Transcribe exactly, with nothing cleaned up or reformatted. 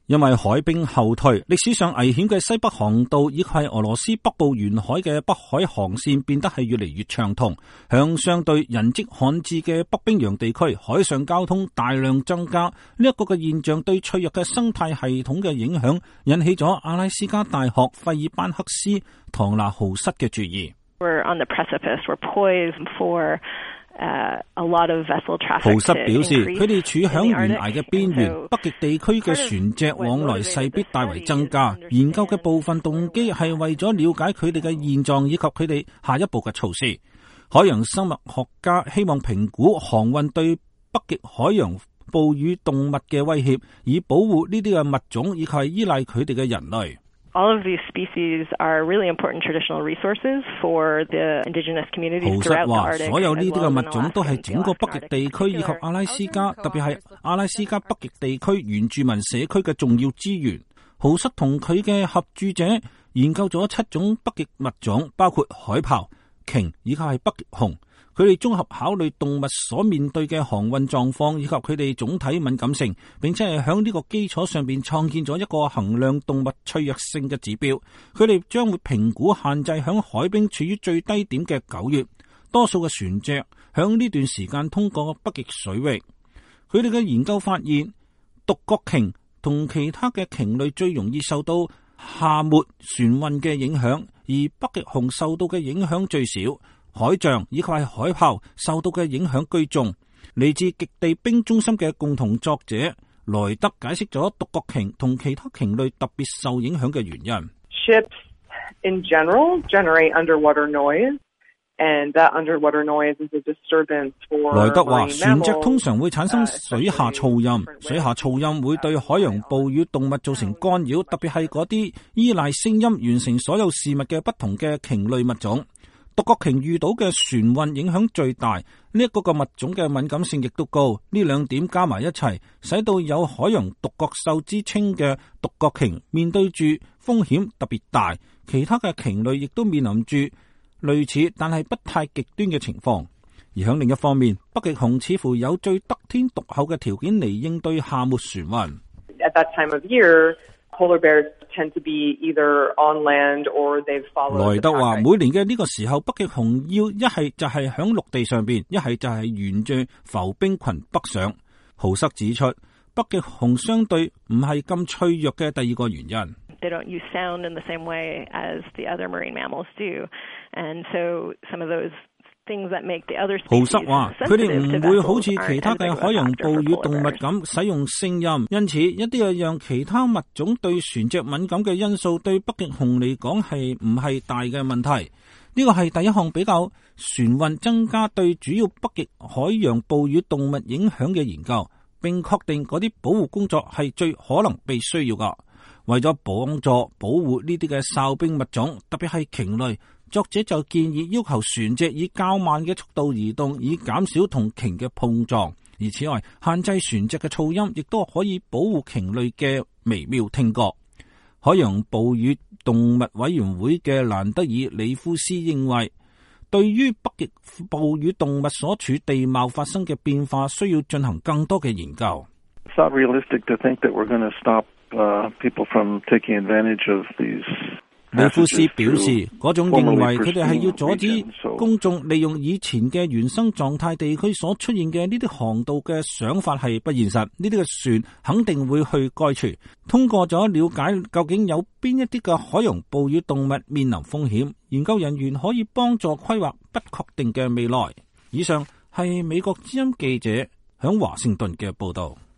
因為海冰後退，歷史上危險嘅西北航道以及俄羅斯北部沿海嘅北海航線變得係越嚟越暢通。向相對人跡罕至嘅北冰洋地區，海上交通大量增加，呢、這、一個嘅現象對脆弱嘅生態系統嘅影響，引起咗阿拉斯加大學費爾班克斯唐納豪瑟嘅注意。 We're on the precipice. We're poised for Uh, a lot of vessel traffic. 豪瑟表示，佢哋處響懸崖嘅邊緣，北極地區嘅船隻往來勢必大為增加。研究嘅部分動機係為咗了解佢哋嘅現狀以及佢哋下一步嘅措施。海洋生物學家希望評估航運對北極海洋哺乳動物嘅威脅，以保護呢啲嘅物種以及係依賴佢哋嘅人類。 All of these species are really important traditional resources for the indigenous communities throughout the Arctic. 所有呢啲嘅物種都係整個北極地區以及阿拉斯加，特別係阿拉斯加北極地區原住民社區嘅重要資源。豪瑟同佢嘅合著者研究咗七種北極物種，包括海豹、鯨以及係北極熊。佢哋綜合考慮動物所面對嘅航運狀況以及佢哋總體敏感性，並且係響呢個基礎上邊創建咗一個衡量動物脆弱性嘅指標。佢哋將會評估限制響海冰處於最低點嘅九月，多數嘅船隻響呢段時間通過北極水域。佢哋嘅研究發現，獨角鯨同其他嘅鯨類最容易受到夏末船運嘅影響，而北極熊受到嘅影響最少。海象以及係海豹受到嘅影響居中。嚟自極地冰中心嘅共同作者萊德解釋咗獨角鯨同其他鯨類特別受影響嘅原因。 Ships in general generate underwater noise, and that underwater noise is a disturbance for 萊德話，船隻通常會產生水下噪音，水下噪音會對海洋哺乳動物造成干擾，特別係嗰啲依賴聲音完成所有事物嘅不同嘅鯨類物種。獨角鯨遇到嘅船運影響最大，呢、這、一個個物種嘅敏感性亦都高，呢兩點加埋一齊，使到有海洋獨角獸之稱嘅獨角鯨面對住風險特別大。其他嘅鯨類亦都面臨住類似但係不太極端嘅情況。而喺另一方面，北極熊似乎有最得天獨厚嘅條件嚟應對夏末船運。 At that time of year, polar bears tend to be either on land or they've followed. 萊德話，每年嘅呢個時候，北極熊要一係就係響陸地上邊，一係就係沿住浮冰群北上。豪瑟指出，北極熊相對唔係咁脆弱嘅第二個原因。 They don't use sound in the same way as the other marine mammals do, and so some of those豪瑟話，佢哋唔會好似其他嘅海洋哺乳動物咁使用聲音，因此一啲係讓其他物種對船隻敏感嘅因素，對北極熊嚟講係唔係大嘅問題。呢個係第一項比較船運增加對主要北極海洋哺乳動物影響嘅研究，並確定嗰啲保護工作係最可能被需要㗎。為咗幫助保護呢啲嘅哨兵物種，特別係鯨類，作者就建議要求船隻以較慢嘅速度移動，以減少同鯨嘅碰撞。而此外，限制船隻嘅噪音，亦都可以保護鯨類嘅微妙聽覺。海洋哺乳動物委員會嘅蘭德爾里夫斯認為，對於北極哺乳動物所處地貌發生嘅變化，需要進行更多嘅研究。 It's not realistic to think that we're going to stop Uh, people from taking advantage of these. 里夫斯表示，嗰種認為佢哋係要阻止公眾利用以前嘅原生狀態地區所出現嘅呢啲航道嘅想法係不現實。呢啲嘅船肯定會去該處。通過咗了解究竟有邊一啲嘅海洋哺乳動物面臨風險，研究人員可以幫助規劃不確定嘅未來。以上係美國之音記者響華盛頓嘅報道。